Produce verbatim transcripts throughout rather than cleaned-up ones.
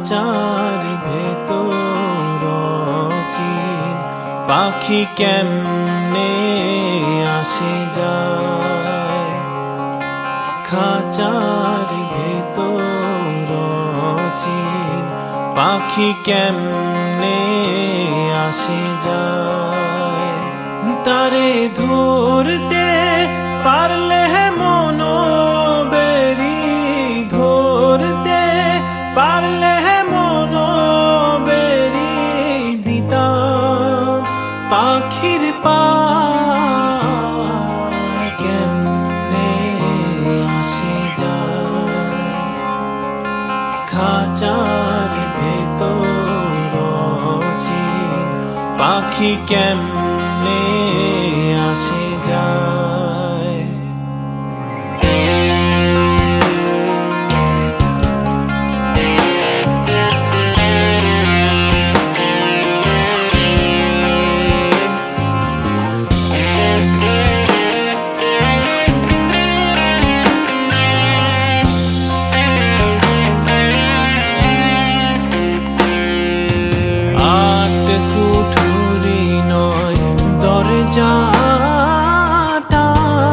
খাঁচার ভেতর চিন পাখি কেমনে আসে যায়। খাঁচার ভেতর চিন পাখি কেমনে আসে যায়। তারে ধরতে পারলে মন বেরি, ধরতে পারলে মন বেরি দিতাম পাখির পা কেমনে আসে যায়। খাঁচার ভেতর চিন পাখি কেমনে আসে যায়। দরজাটা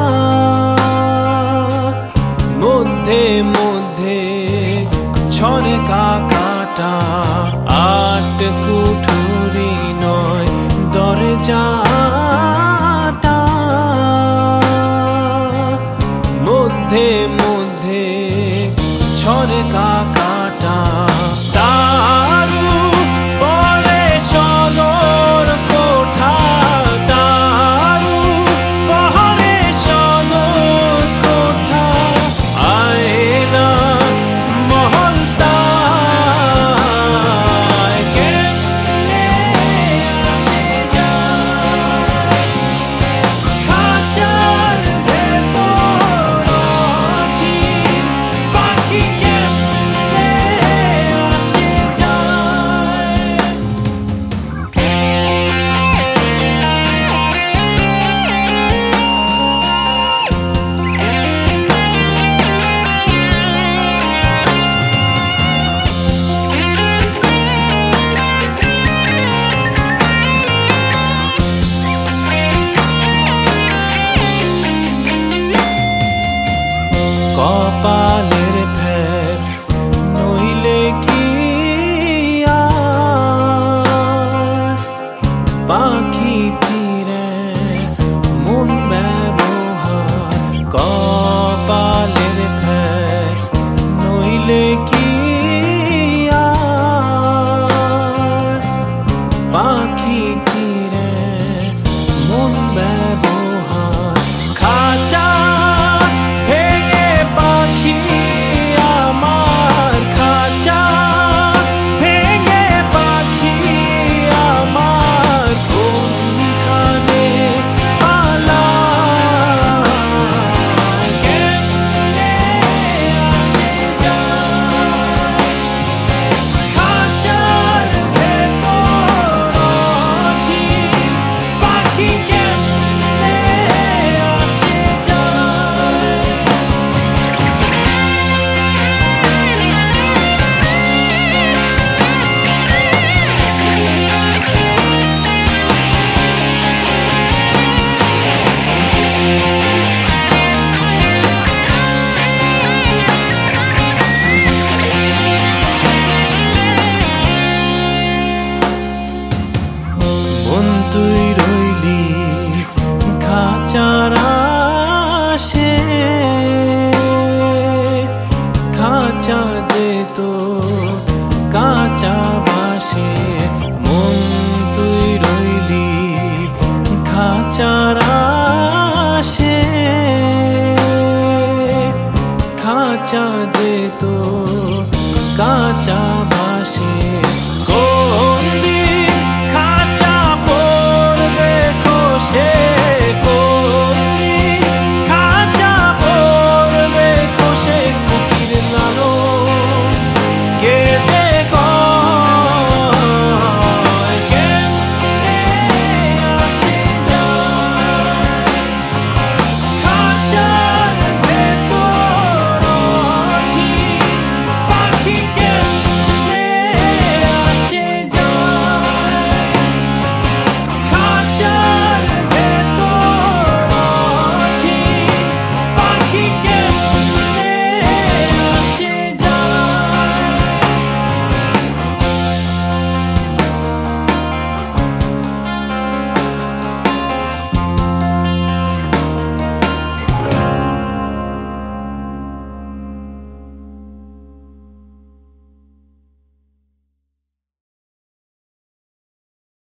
মধ্যে মধ্যে ছড়ে কাকাটা, আট কুঠুরি নয় দরজাটা মধ্যে মধ্যে ছড়ে কাকাটা। তারু পরে সদর কোঠা, কপালের ফের নইলে কি পাখি ফিরে মন ব্যবহার। কপালের ফের নইলে কি পাখি ফিরে মন ব্যবহার। খাঁচা আমার খাঁচা ভেঙে পাখি আমার কোনখানে পালায় কেমনে আসে যায়। খাঁচার ভেতর চিন পাখি কেমনে আসে যায়। মন তুই রইলি খাঁচার আশে, খাঁচা যেত কাঁচা বাসে। মন তুই রইলি খাঁচার আশে, খাঁচা যেত কাঁচা